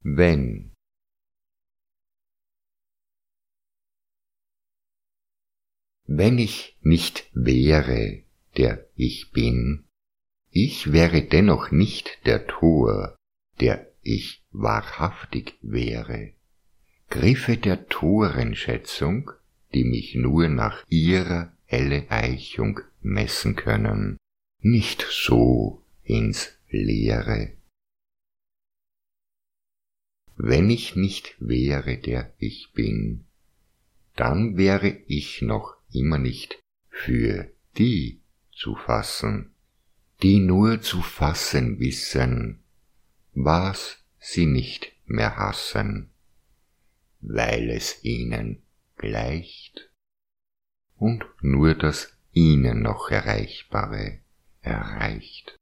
Wenn ich nicht wäre, der ich bin, ich wäre dennoch nicht der Tor, der ich wahrhaftig wäre. Griffe der Torenschätzung, die mich nur nach ihrer helle Eichung messen können, nicht so ins Leere. Wenn ich nicht wäre, der ich bin, dann wäre ich noch immer nicht für die zu fassen, die nur zu fassen wissen, was sie nicht mehr hassen, weil es ihnen gleicht und nur das ihnen noch Erreichbare erreicht.